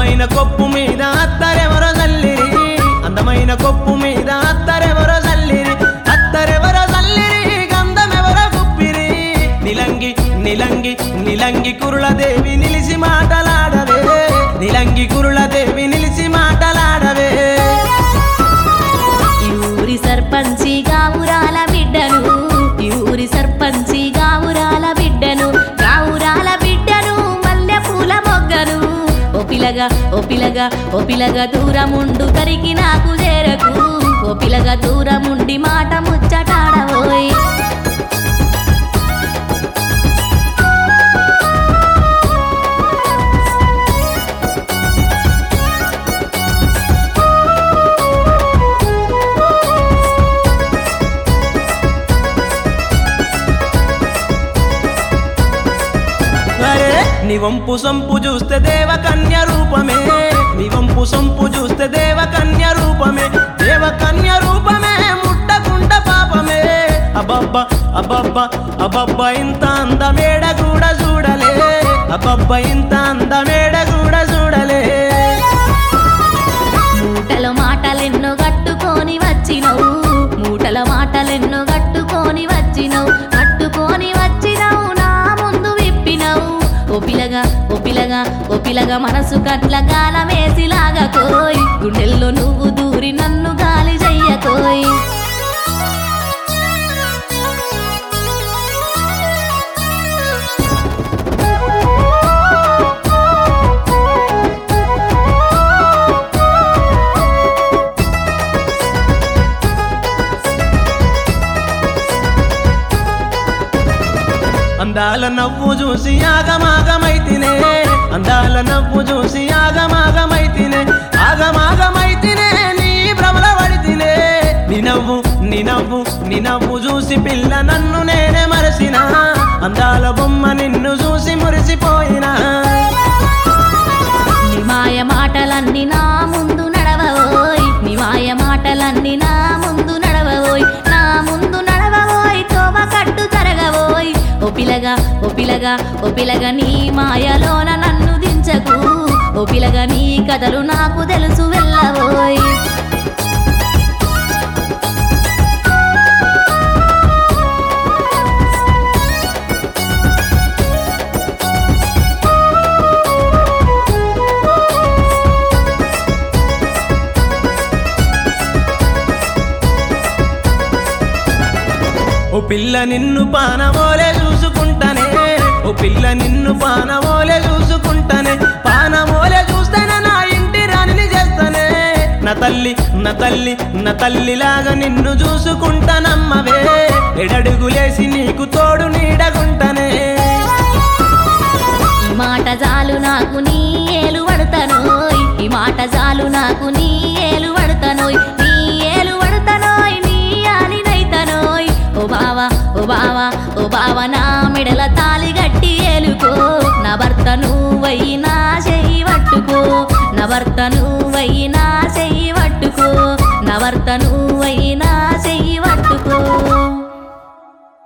అందమైన కొప్పు మీద అత్తరెవరో జల్లిరి అందమైన కొప్పు మీద అత్తరెవరో జల్లిరి అత్తరెవరో జల్లిరి గంధమెవరో గుప్పిరి నిలంగి నిలంగి నిలంగి కురులదేవి నిలిసి మాటలాడవే నిలంగి కురులదేవి నిలిసి మాటలాడవే ఊరి సర్పంచిగా ఊరాల బిడ్డను ఊరి సర్పంచిగా ఊరాల బిడ్డను గావురాల బిడ్డను మల్లె పూల మొగ్గను ఓ పిలగా దూరముండు తరికి నాకు చేరకు ఓ పిలగా దూరముండి మాట ముచ్చటాడవోయ్ నీ వంపు సొంపు చూస్తే దేవకన్య రూపమే నీ వంపు సొంపు చూస్తే దేవకన్య రూపమే దేవకన్య రూపమే ముట్టకుంట పాపమే అబ్బబ్బ అబ్బబ్బ అబ్బబ్బ ఇంత అందమేడ కూడా చూడలే అబ్బబ్బ ఇంత అందమేడ కూడా చూడలే మూటల మాటలెన్నో కట్టుకొని వచ్చినవు మూటల మాటలెన్నో కట్టుకొని వచ్చినవు నా ముందు విప్పినవు ఓ పిలగా మనసు కట్ల గాలమేసిలాగా కోయ్ గుండెల్లో నువ్వు దూరి నన్ను గాలి చెయ్యకోయ్ అందాల నవ్వు చూసి ఆగమాగమైతినే అందాల నవ్వు చూసి ఆగమాగమైతినే ఆగమాగమైతినే నీ భ్రమల పడితినే నీ నవ్వు చూసి పిల్ల నన్ను నేనే మరసిన అందాల బొమ్మ నిన్ను చూసి మురిసిపోయినా నీ మాయ మాటలన్నీ నా ముందు నడవోయ్ నీ మాయ మాటలన్నీ నా ముందు నడవోయ్ నా ముందు నడవోయ్ తోవ కట్టు తరగవోయ్ ఓ పిలగా నీ మాయలోన నన్ను దించకు ఓ పిలగా నీ కథలు నాకు తెలుసు వెళ్ళవోయ్ ఓ పిల్ల నిన్ను పానమోలే చూసుకుంటానే ఓ పిల్ల నిన్ను పానమోలే చూసుకుంటానే పానమోలే చూస్తేనే నా ఇంటి రాణిని చేస్తానే నా తల్లిలాగా నిన్ను చూసుకుంటానమ్మవే ఎడడుగులేసి నీకు తోడు నీడగుంటనే ఈ మాట చాలు నాకు నీ ఏలు పడతానోయ్ ఈ మాట చాలు నాకు నీ ఏలు పడతానోయ్ నీ ఏలు పడతానోయ్ నీ ఆలినైతనోయ్ ఓ బావా నా మెడల తాలి గట్టి ఏలుకో నా భర్త నువ్వయ్యి నా చెయ్యి పట్టుకో నా భర్త నువ్వయ్యి నా చెయ్యి పట్టుకో నా భర్త నువ్వు